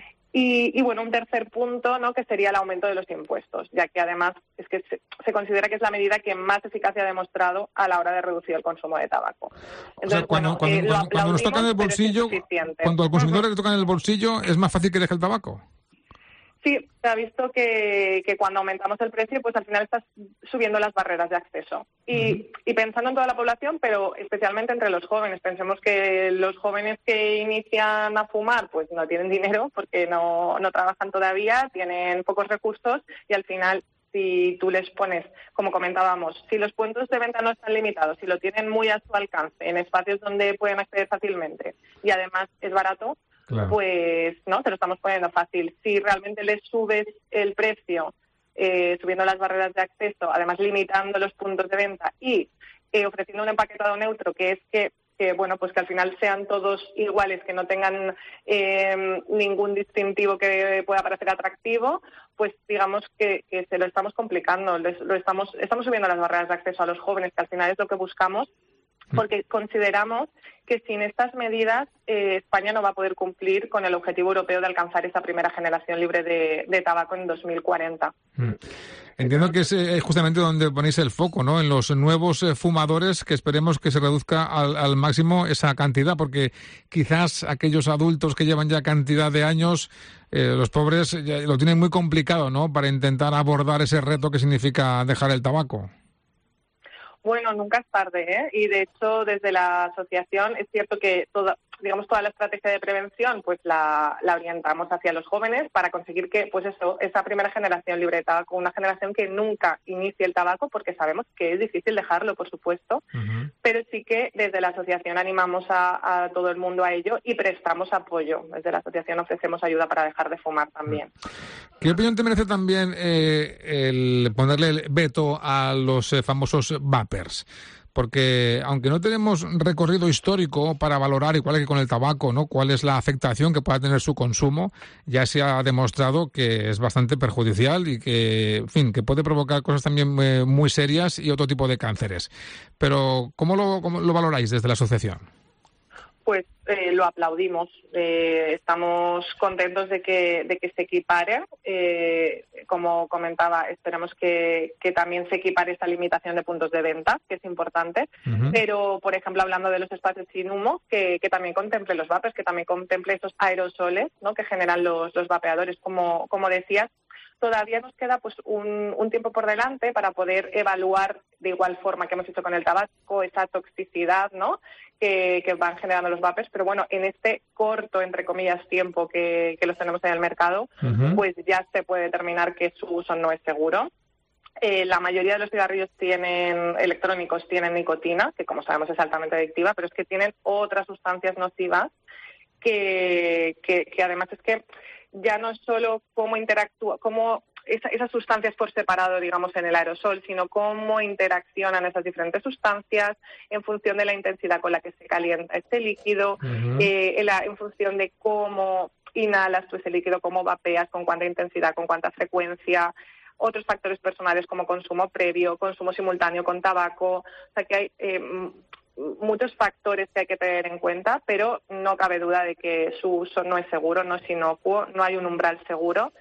Y un tercer punto, ¿no?, que sería el aumento de los impuestos, ya que además es que se considera que es la medida que más eficacia ha demostrado a la hora de reducir el consumo de tabaco. Entonces, cuando nos toca en el bolsillo, cuando al consumidor le toca en el bolsillo, ¿es más fácil que deje el tabaco? Sí, se ha visto que cuando aumentamos el precio, pues al final estás subiendo las barreras de acceso. Y pensando en toda la población, pero especialmente entre los jóvenes. Pensemos que los jóvenes que inician a fumar, pues no tienen dinero porque no trabajan todavía, tienen pocos recursos y al final, si tú les pones, como comentábamos, si los puntos de venta no están limitados, si lo tienen muy a su alcance, en espacios donde pueden acceder fácilmente y además es barato, claro, pues no, te lo estamos poniendo fácil. Si realmente le subes el precio, subiendo las barreras de acceso, además limitando los puntos de venta y ofreciendo un empaquetado neutro, que es que al final sean todos iguales, que no tengan ningún distintivo que pueda parecer atractivo, pues digamos que se lo estamos complicando, estamos subiendo las barreras de acceso a los jóvenes, que al final es lo que buscamos, porque consideramos que sin estas medidas España no va a poder cumplir con el objetivo europeo de alcanzar esa primera generación libre de tabaco en 2040. Entiendo que es justamente donde ponéis el foco, ¿no?, en los nuevos fumadores, que esperemos que se reduzca al máximo esa cantidad, porque quizás aquellos adultos que llevan ya cantidad de años, los pobres ya lo tienen muy complicado, ¿no?, para intentar abordar ese reto que significa dejar el tabaco. Bueno, nunca es tarde, ¿eh? Y de hecho, desde la asociación es cierto que toda la estrategia de prevención pues la orientamos hacia los jóvenes para conseguir que esa primera generación libre de tabaco, una generación que nunca inicie el tabaco, porque sabemos que es difícil dejarlo, por supuesto, pero sí que desde la asociación animamos a todo el mundo a ello y prestamos apoyo. Desde la asociación ofrecemos ayuda para dejar de fumar también. ¿Qué opinión te merece también el ponerle el veto a los famosos vapers? porque aunque no tenemos recorrido histórico para valorar, igual que con el tabaco, ¿no?, cuál es la afectación que pueda tener su consumo, ya se ha demostrado que es bastante perjudicial y que, en fin, que puede provocar cosas también muy serias y otro tipo de cánceres. Pero ¿cómo lo valoráis desde la asociación? Pues lo aplaudimos. Estamos contentos de que se equipare. Como comentaba, esperamos que también se equipare esta limitación de puntos de venta, que es importante. Uh-huh. Pero, por ejemplo, hablando de los espacios sin humo, que también contemple los vapers, que también contemple estos aerosoles, ¿no?, que generan los vapeadores, como decías. Todavía nos queda pues un tiempo por delante para poder evaluar, de igual forma que hemos hecho con el tabaco, esa toxicidad, ¿no?, que van generando los vapers. Pero bueno, en este corto, entre comillas, tiempo que los tenemos en el mercado, uh-huh, pues ya se puede determinar que su uso no es seguro. La mayoría de los cigarrillos electrónicos tienen nicotina, que como sabemos es altamente adictiva, pero es que tienen otras sustancias nocivas que además es que ya no es solo cómo interactúa, cómo esas sustancias por separado, digamos, en el aerosol, sino cómo interaccionan esas diferentes sustancias en función de la intensidad con la que se calienta este líquido, uh-huh, en función de cómo inhalas tú ese líquido, cómo vapeas, con cuánta intensidad, con cuánta frecuencia, otros factores personales como consumo previo, consumo simultáneo con tabaco. O sea que hay muchos factores que hay que tener en cuenta, pero no cabe duda de que su uso no es seguro, no es inocuo, no hay un umbral seguro.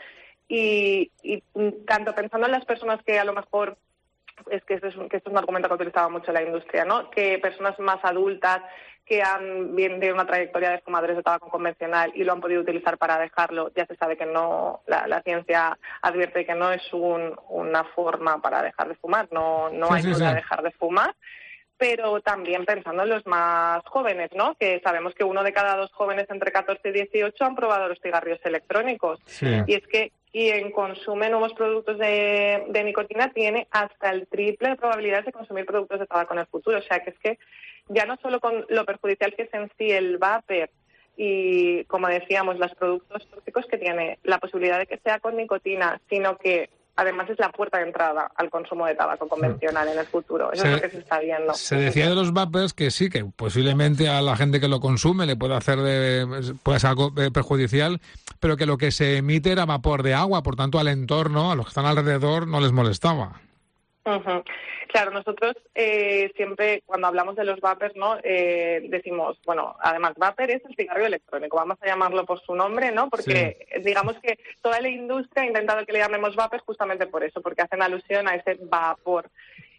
Y tanto pensando en las personas que a lo mejor, que esto es un argumento que ha utilizado mucho la industria, ¿no?, que personas más adultas que vienen de una trayectoria de fumadores de tabaco convencional y lo han podido utilizar para dejarlo, ya se sabe que no, la ciencia advierte que no es una forma para dejar de fumar, no ayuda a dejar de fumar. Pero también pensando en los más jóvenes, ¿no?, que sabemos que 1 de cada 2 jóvenes entre 14 y 18 han probado los cigarrillos electrónicos. Sí. Y es que quien consume nuevos productos de nicotina tiene hasta el triple de probabilidades de consumir productos de tabaco en el futuro. O sea, que es que ya no solo con lo perjudicial que es en sí el vapor y, como decíamos, los productos tóxicos que tiene, la posibilidad de que sea con nicotina, sino que además es la puerta de entrada al consumo de tabaco convencional en el futuro. Eso es lo que se está viendo. Se decía de los vapers que sí, que posiblemente a la gente que lo consume le puede ser algo perjudicial, pero que lo que se emite era vapor de agua, por tanto al entorno, a los que están alrededor, no les molestaba. Uh-huh. Claro, nosotros siempre cuando hablamos de los vapers, ¿no?, decimos, bueno, además vapor es el cigarrillo electrónico, vamos a llamarlo por su nombre, ¿no?, porque sí, digamos que toda la industria ha intentado que le llamemos vapor justamente por eso, porque hacen alusión a ese vapor.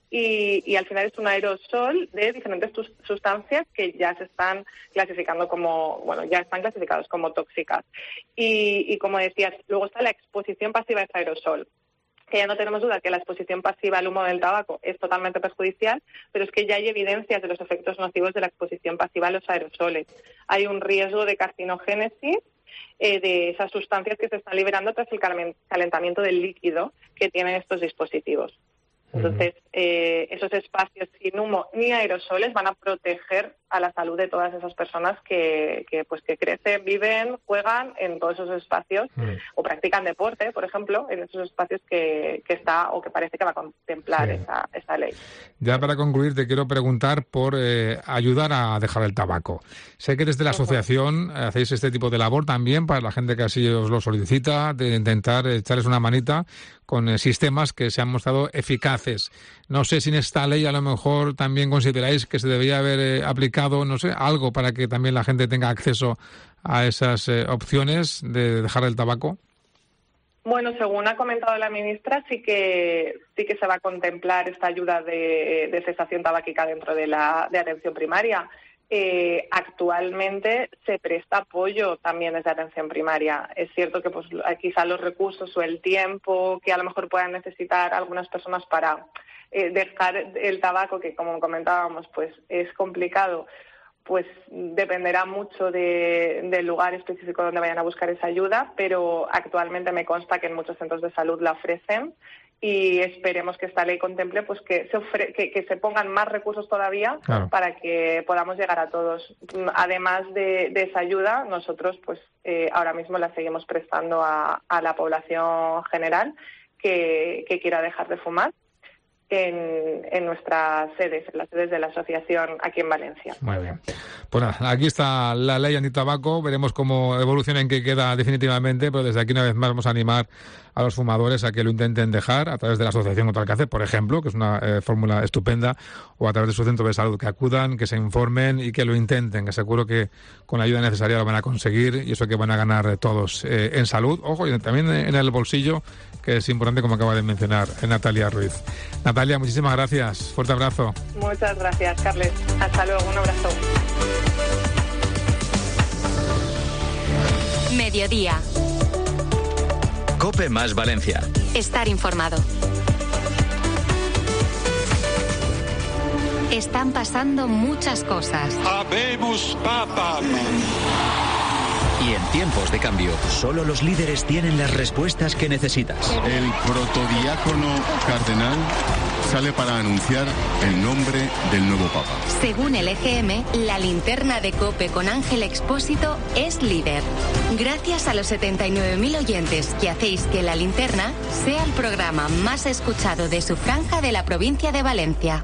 Y al final es un aerosol de diferentes sustancias que ya se están clasificando ya están clasificados como tóxicas. Y como decías, luego está la exposición pasiva a ese aerosol, que ya no tenemos duda que la exposición pasiva al humo del tabaco es totalmente perjudicial, pero es que ya hay evidencias de los efectos nocivos de la exposición pasiva a los aerosoles. Hay un riesgo de carcinogénesis de esas sustancias que se están liberando tras el calentamiento del líquido que tienen estos dispositivos. Entonces, esos espacios sin humo ni aerosoles van a proteger a la salud de todas esas personas que crecen, viven, juegan en todos esos espacios o practican deporte, por ejemplo, en esos espacios que está o que parece que va a contemplar esa ley. Ya para concluir, te quiero preguntar por ayudar a dejar el tabaco. Sé que desde la asociación hacéis este tipo de labor también para la gente que así os lo solicita, de intentar echarles una manita con sistemas que se han mostrado eficaces. No sé si en esta ley a lo mejor también consideráis que se debería haber aplicado, no sé, algo para que también la gente tenga acceso a esas opciones de dejar el tabaco. Bueno, según ha comentado la ministra, sí que se va a contemplar esta ayuda de cesación tabáquica dentro de atención primaria. Actualmente se presta apoyo también desde atención primaria. Es cierto que quizá los recursos o el tiempo que a lo mejor puedan necesitar algunas personas para dejar el tabaco, que como comentábamos, pues es complicado, pues dependerá mucho del lugar específico donde vayan a buscar esa ayuda, pero actualmente me consta que en muchos centros de salud la ofrecen y esperemos que esta ley contemple pues que se pongan más recursos todavía para que podamos llegar a todos. Además de esa ayuda, nosotros pues ahora mismo la seguimos prestando a la población general que quiera dejar de fumar. en nuestras sedes, en las sedes de la asociación aquí en Valencia. Muy bien. Pues nada, aquí está la ley antitabaco, veremos cómo evoluciona, en qué queda definitivamente, pero desde aquí una vez más vamos a animar a los fumadores a que lo intenten dejar a través de la Asociación contra el Cáncer, por ejemplo, que es una fórmula estupenda, o a través de su centro de salud, que acudan, que se informen y que lo intenten, que seguro que con la ayuda necesaria lo van a conseguir, y eso que van a ganar todos en salud, ojo, y también en el bolsillo, que es importante, como acaba de mencionar Natalia Ruiz. Natalia, muchísimas gracias, fuerte abrazo. Muchas gracias, Carles. Hasta luego, un abrazo. Mediodía. COPE más Valencia. Estar informado. Están pasando muchas cosas. Habemos papa. Y en tiempos de cambio, solo los líderes tienen las respuestas que necesitas. El protodiácono cardenal sale para anunciar el nombre del nuevo papa. Según el EGM, la linterna de COPE con Ángel Expósito es líder. Gracias a los 79.000 oyentes que hacéis que La Linterna sea el programa más escuchado de su franja de la provincia de Valencia.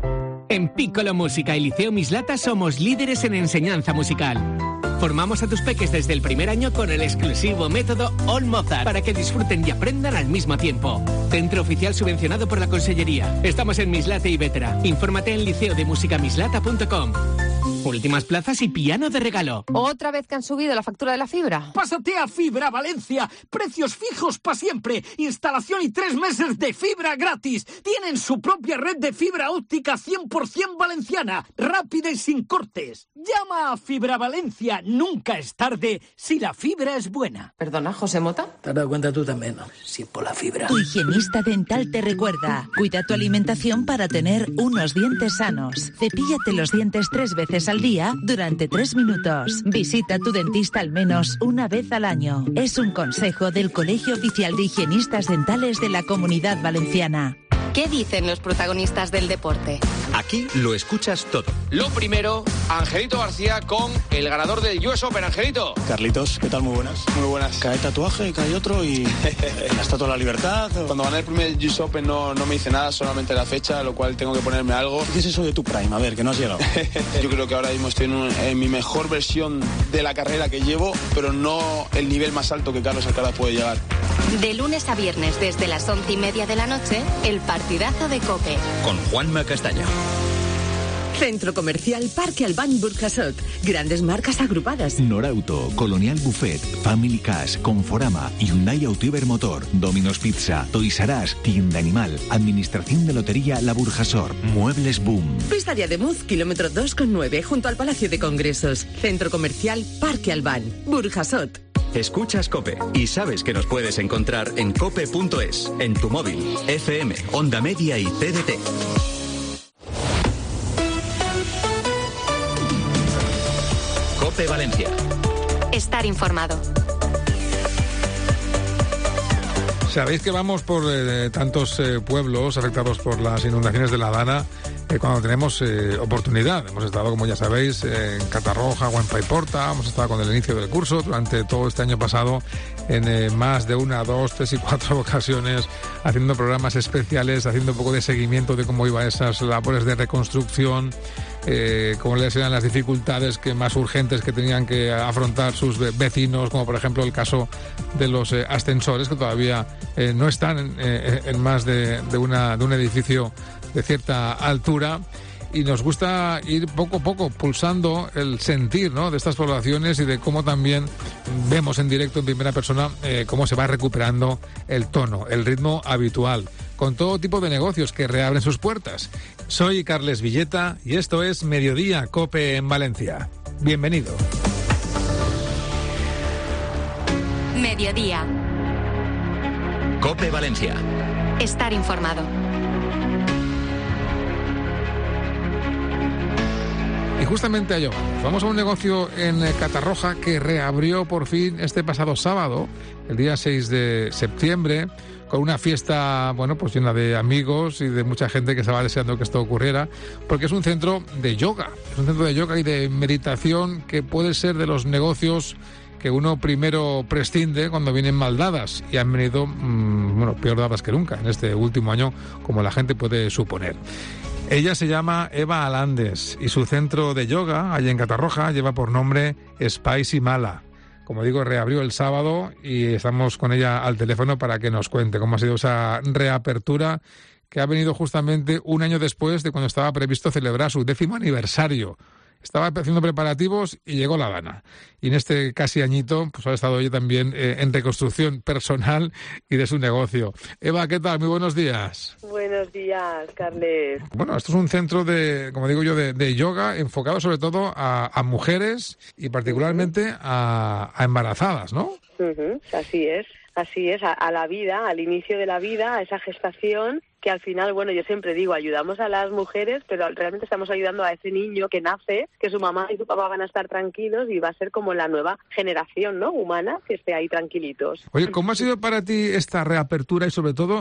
En Piccolo Música y Liceo Mislata somos líderes en enseñanza musical. Formamos a tus peques desde el primer año con el exclusivo método All Mozart para que disfruten y aprendan al mismo tiempo. Centro oficial subvencionado por la Consellería. Estamos en Mislata y Vétera. Infórmate en liceodemúsicamislata.com. Últimas plazas y piano de regalo. ¿Otra vez que han subido la factura de la fibra? Pásate a Fibra Valencia. Precios fijos para siempre. Instalación y 3 meses de fibra gratis. Tienen su propia red de fibra óptica 100% valenciana. Rápida y sin cortes. Llama a Fibra Valencia. Nunca es tarde si la fibra es buena. ¿Perdona, José Mota? Te has dado cuenta tú también, ¿no? Sí, por la fibra. Tu higienista dental te recuerda. Cuida tu alimentación para tener unos dientes sanos. Cepíllate los dientes 3 veces al día durante 3 minutos. Visita a tu dentista al menos una vez al año. Es un consejo del Colegio Oficial de Higienistas Dentales de la Comunidad Valenciana. ¿Qué dicen los protagonistas del deporte? Aquí lo escuchas todo. Lo primero, Angelito García con el ganador del US Open. Angelito. Carlitos, ¿qué tal? Muy buenas. Muy buenas. Cae tatuaje, cae otro y la Estatua de la Libertad. Cuando gané el primer US Open no me hice nada, solamente la fecha, lo cual tengo que ponerme algo. ¿Qué es eso de tu prime? A ver, que no has llegado. Yo creo que ahora mismo estoy en mi mejor versión de la carrera que llevo, pero no el nivel más alto que Carlos Alcaraz puede llegar. De lunes a viernes desde las 11:30 de la noche, el partidazo de COPE. Con Juanma Castaño. Centro Comercial Parque Albán Burjasot. Grandes marcas agrupadas. Norauto, Colonial Buffet, Family Cash, Conforama, Hyundai Autiver Motor, Domino's Pizza, Toys R Us, Tienda Animal, Administración de Lotería La Burjasor, Muebles Boom. Pista de Ademuz, kilómetro 2,9, junto al Palacio de Congresos. Centro Comercial Parque Albán Burjasot. Escuchas COPE y sabes que nos puedes encontrar en cope.es, en tu móvil, FM, Onda Media y TDT. COPE Valencia. Estar informado. Sabéis que vamos por tantos pueblos afectados por las inundaciones de la Dana cuando tenemos oportunidad. Hemos estado, como ya sabéis, en Catarroja o en Paiporta, hemos estado con el inicio del curso durante todo este año pasado en más de 1, 2, 3 y 4 ocasiones, haciendo programas especiales, haciendo un poco de seguimiento de cómo iban esas labores de reconstrucción, cómo les eran las dificultades más urgentes que tenían que afrontar sus vecinos, como por ejemplo el caso de los ascensores, que todavía no están en más de un edificio de cierta altura, y nos gusta ir poco a poco pulsando el sentir, ¿no?, de estas poblaciones y de cómo también vemos en directo, en primera persona, cómo se va recuperando el tono, el ritmo habitual, con todo tipo de negocios que reabren sus puertas. Soy Carles Villeta y esto es Mediodía COPE en Valencia. Bienvenido. Mediodía. COPE Valencia. Estar informado. Y justamente a yoga. Vamos a un negocio en Catarroja que reabrió por fin este pasado sábado, el día 6 de septiembre, con una fiesta, bueno, pues llena de amigos y de mucha gente que estaba deseando que esto ocurriera, porque es un centro de yoga. Es un centro de yoga y de meditación que puede ser de los negocios que uno primero prescinde cuando vienen mal dadas, y han venido, bueno, peor dadas que nunca en este último año, como la gente puede suponer. Ella se llama Eva Alandes y su centro de yoga, allá en Catarroja, lleva por nombre Spicy Mala. Como digo, reabrió el sábado y estamos con ella al teléfono para que nos cuente cómo ha sido esa reapertura que ha venido justamente un año después de cuando estaba previsto celebrar su 10º aniversario. Estaba haciendo preparativos y llegó la gana. Y en este casi añito, pues ha estado ella también en reconstrucción personal y de su negocio. Eva, ¿qué tal? Muy buenos días. Buenos días, Carles. Bueno, esto es un centro de, como digo yo, de yoga enfocado sobre todo a mujeres y particularmente a embarazadas, ¿no? Así es, a la vida, al inicio de la vida, a esa gestación, que al final, bueno, yo siempre digo, ayudamos a las mujeres, pero realmente estamos ayudando a ese niño que nace, que su mamá y su papá van a estar tranquilos y va a ser como la nueva generación, ¿no?, humana, que esté ahí tranquilitos. Oye, ¿cómo ha sido para ti esta reapertura y sobre todo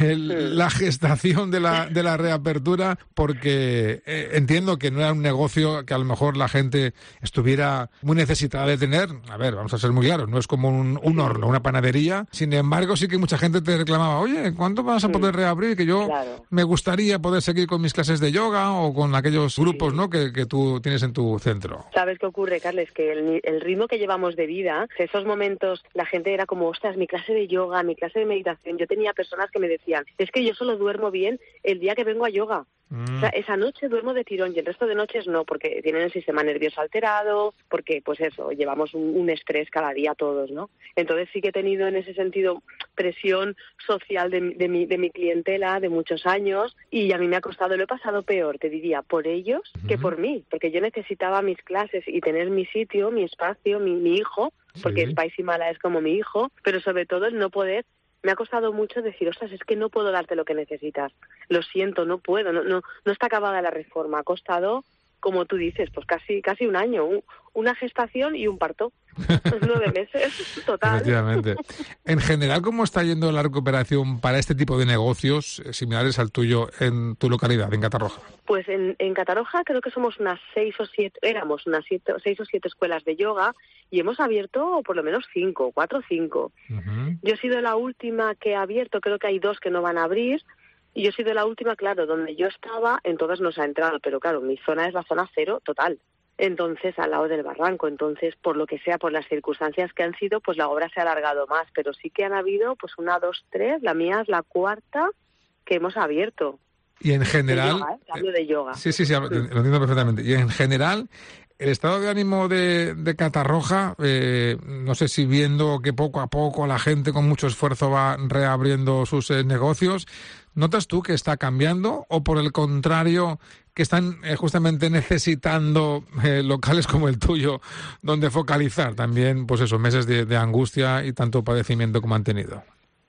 la gestación de la reapertura? Porque entiendo que no era un negocio que a lo mejor la gente estuviera muy necesitada de tener. A ver, vamos a ser muy claros, no es como un horno, una panadería. Sin embargo, sí que mucha gente te reclamaba, oye, ¿cuándo vas a poder reabrir? Que yo me gustaría poder seguir con mis clases de yoga o con aquellos grupos, ¿no?, que tú tienes en tu centro. ¿Sabes qué ocurre, Carles? Que el ritmo que llevamos de vida, esos momentos, la gente era como, ostras, mi clase de yoga, mi clase de meditación. Yo tenía personas que me decían, es que yo solo duermo bien el día que vengo a yoga. O sea, esa noche duermo de tirón y el resto de noches no, porque tienen el sistema nervioso alterado, porque, pues eso, llevamos un estrés cada día todos, ¿no? Entonces sí que he tenido en ese sentido presión social de mi clientela de muchos años, y a mí me ha costado, lo he pasado peor, te diría, por ellos que por mí, porque yo necesitaba mis clases y tener mi sitio, mi espacio, mi hijo, porque Spicy Mala es como mi hijo, pero sobre todo el no poder. Me ha costado mucho decir, ostras, es que no puedo darte lo que necesitas. Lo siento, no puedo, no está acabada la reforma. Ha costado, como tú dices, pues casi un año, una gestación y un parto. 9 meses, total. Efectivamente. En general, ¿cómo está yendo la recuperación para este tipo de negocios similares al tuyo en tu localidad, en Catarroja? Pues en Catarroja creo que somos unas 6 o 7 escuelas de yoga y hemos abierto por lo menos 4 o 5. Yo he sido la última que ha abierto, creo que hay 2 que no van a abrir. Y yo he sido la última, claro, donde yo estaba, en todas nos ha entrado, pero claro, mi zona es la zona 0 total. Entonces, al lado del barranco. Entonces, por lo que sea, por las circunstancias que han sido, pues la obra se ha alargado más. Pero sí que han habido, pues 1, 2, 3, la mía es la 4ª que hemos abierto. Y en general... De yoga, hablo de yoga. Sí, lo entiendo perfectamente. Y en general, el estado de ánimo de Catarroja, no sé si viendo que poco a poco la gente con mucho esfuerzo va reabriendo sus negocios, ¿notas tú que está cambiando o por el contrario que están justamente necesitando locales como el tuyo donde focalizar también, pues esos meses de angustia y tanto padecimiento como han tenido?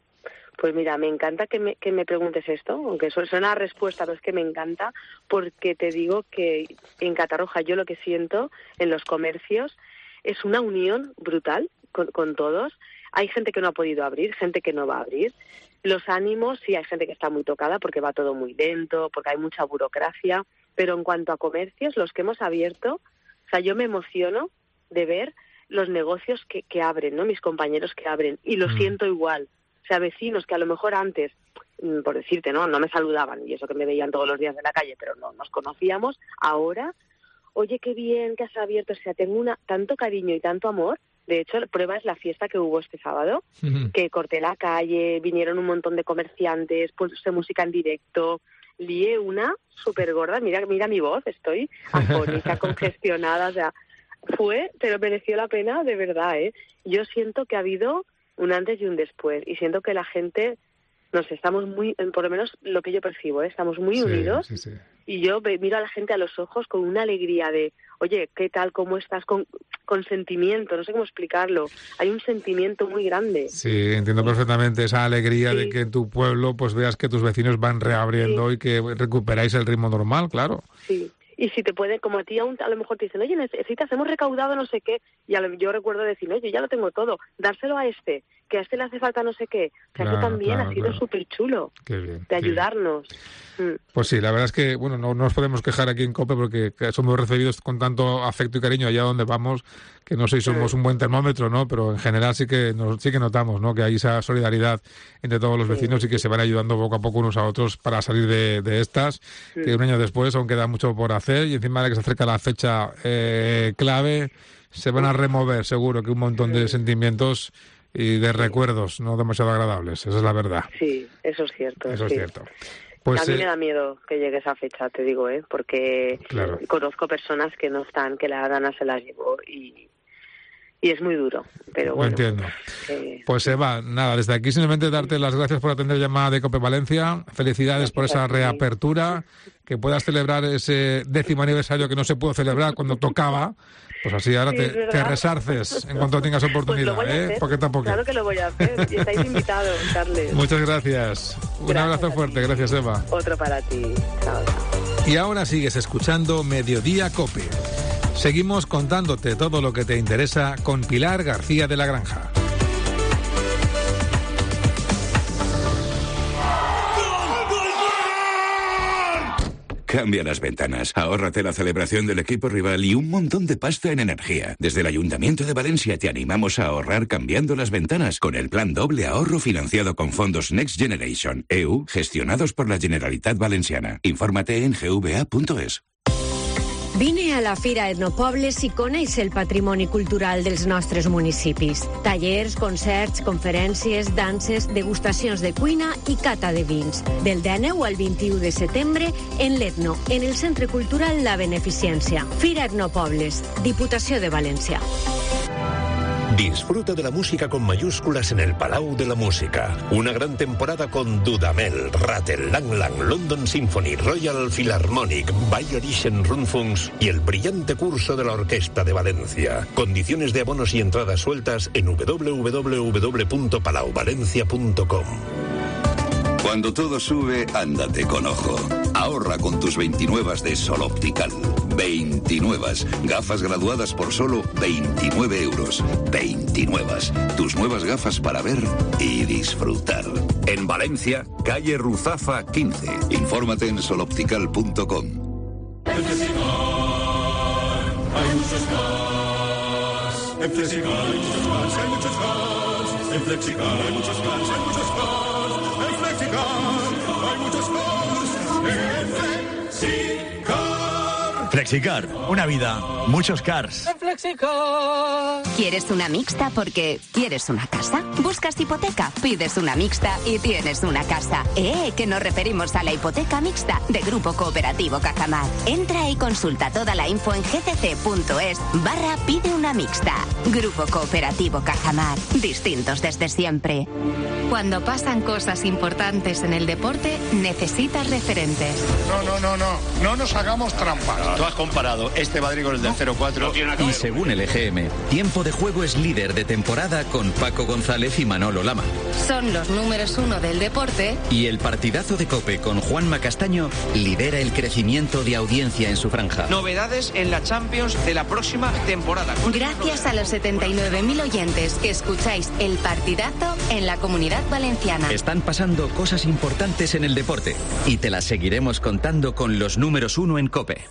Pues mira, me encanta que me preguntes esto, aunque suena a respuesta, pero es que me encanta, porque te digo que en Catarroja yo lo que siento en los comercios es una unión brutal con todos. Hay gente que no ha podido abrir, gente que no va a abrir. Los ánimos, sí, hay gente que está muy tocada porque va todo muy lento, porque hay mucha burocracia, pero en cuanto a comercios, los que hemos abierto, o sea, yo me emociono de ver los negocios que abren, ¿no? Mis compañeros que abren, y lo siento igual. O sea, vecinos que a lo mejor antes, por decirte, no me saludaban, y eso que me veían todos los días en la calle, pero no nos conocíamos, ahora, oye, qué bien que has abierto, o sea, tengo tanto cariño y tanto amor. De hecho, la prueba es la fiesta que hubo este sábado, que corté la calle, vinieron un montón de comerciantes, puse música en directo, lié una súper gorda, mira mi voz, estoy afónica, congestionada, o sea, pero mereció la pena de verdad, ¿eh? Yo siento que ha habido un antes y un después, y siento que la gente, estamos muy, por lo menos lo que yo percibo, estamos muy unidos, y yo miro a la gente a los ojos con una alegría de, oye, ¿qué tal? ¿Cómo estás? Con sentimiento, no sé cómo explicarlo. Hay un sentimiento muy grande. Sí, entiendo perfectamente esa alegría de que en tu pueblo pues veas que tus vecinos van reabriendo y que recuperáis el ritmo normal, claro. Sí, Y si te puede, como a ti a lo mejor te dicen, oye, necesitas, hemos recaudado no sé qué, y yo recuerdo decir, oye, ya lo tengo todo, dárselo a este, que a este le hace falta no sé qué. O sea, que también ha sido súper chulo de ayudarnos. Pues sí, la verdad es que, bueno, no nos podemos quejar aquí en COPE porque somos recibidos con tanto afecto y cariño allá donde vamos, que no sé si somos un buen termómetro, ¿no? Pero en general sí que notamos, ¿no? Que hay esa solidaridad entre todos los vecinos y que se van ayudando poco a poco unos a otros para salir de estas, que un año después aún queda mucho por hacer y encima de que se acerca la fecha clave, se van a remover seguro que un montón de sentimientos y de recuerdos no demasiado agradables, esa es la verdad. Sí, eso es cierto. Eso es cierto. Pues, a mí me da miedo que llegue esa fecha, te digo, porque conozco personas que no están, que la Dana se las llevó y es muy duro, pero bueno. Lo entiendo. Pues Eva, nada, desde aquí simplemente darte las gracias por atender llamada de COPE Valencia, felicidades por esa reapertura, que puedas celebrar ese 10º aniversario que no se pudo celebrar cuando tocaba. Pues así ahora te resarces en cuanto tengas oportunidad, pues poquito a poco. Claro que lo voy a hacer, y estáis invitados, Carles. Muchas gracias. Un abrazo fuerte, gracias Eva. Otro para ti. Chao. Y ahora sigues escuchando Mediodía COPE. Seguimos contándote todo lo que te interesa con Pilar García de la Granja. Cambia las ventanas, ahórrate la celebración del equipo rival y un montón de pasta en energía. Desde el Ayuntamiento de Valencia te animamos a ahorrar cambiando las ventanas con el plan doble ahorro financiado con fondos Next Generation EU gestionados por la Generalitat Valenciana. Infórmate en gva.es. Vine a la Fira Etnopobles i coneix el patrimoni cultural dels nostres municipis. Tallers, concerts, conferències, danses, degustacions de cuina i cata de vins. Del 19 al 21 de setembre en l'Etno, en el Centre Cultural La Beneficència. Fira Etnopobles, Diputació de València. Disfruta de la música con mayúsculas en el Palau de la Música. Una gran temporada con Dudamel, Rattle, Lang Lang, London Symphony, Royal Philharmonic, Bayerische Rundfunks y el brillante curso de la Orquesta de Valencia. Condiciones de abonos y entradas sueltas en www.palauvalencia.com. Cuando todo sube, ándate con ojo. Ahorra con tus 29 de Sol Optical. 29. Gafas graduadas por solo 29 euros. 29. Tus nuevas gafas para ver y disfrutar. En Valencia, calle Ruzafa 15. Infórmate en soloptical.com. En Flexicar hay muchos cars. En Flexicar hay muchos cars, hay muchos cars. En Flexicar hay muchos cars, hay muchos cars. En Flexicar hay muchos cars. En Flexicar. Flexicar, una vida, muchos cars. Flexicar. ¿Quieres una mixta porque quieres una casa? ¿Buscas hipoteca? Pides una mixta y tienes una casa. Que nos referimos a la hipoteca mixta de Grupo Cooperativo Cajamar. Entra y consulta toda la info en gcc.es/pide una mixta. Grupo Cooperativo Cajamar. Distintos desde siempre. Cuando pasan cosas importantes en el deporte, necesitas referentes. No nos hagamos trampas. Tú has comparado este Madrid con el del 0-4. Y según el EGM, Tiempo de Juego es líder de temporada con Paco González y Manolo Lama. Son los números 1 del deporte. Y el partidazo de COPE con Juanma Castaño lidera el crecimiento de audiencia en su franja. Novedades en la Champions de la próxima temporada. Gracias a los 79.000 oyentes que escucháis el partidazo en la Comunidad Valenciana. Están pasando cosas importantes en el deporte y te las seguiremos contando con los números 1 en COPE.